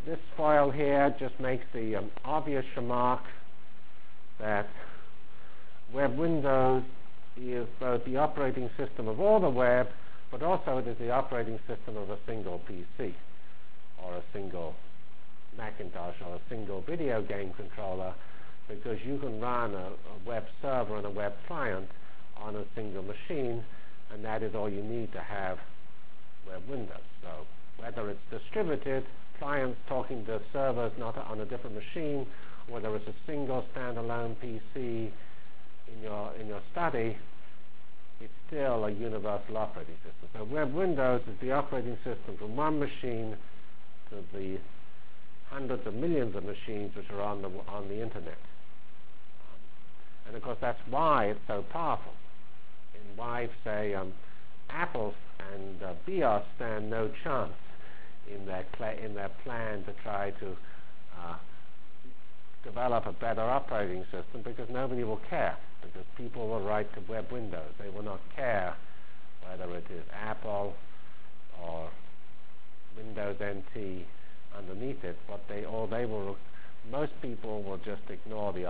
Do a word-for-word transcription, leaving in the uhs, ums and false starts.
this file here just makes the um, obvious remark that Web Windows is both the operating system of all the web, but also it is the operating system of a single P C, or a single Macintosh, or a single video game controller, because you can run a, a web server and a web client on a single machine, and that is all you need to have Web Windows. So whether it's distributed, clients talking to servers not on a different machine, whether it's a single standalone P C in your in your study, it's still a universal operating system. So Web Windows is the operating system from one machine to the hundreds of millions of machines which are on the on the internet. Um, and of course that's why it's so powerful. And why, say, um, Apple and uh, BIOS stand no chance in their in their plan to try to uh, develop a better operating system, because nobody will care, because people will write to Web Windows. They will not care whether it is Apple or Windows N T underneath it. What they all they will most people will just ignore the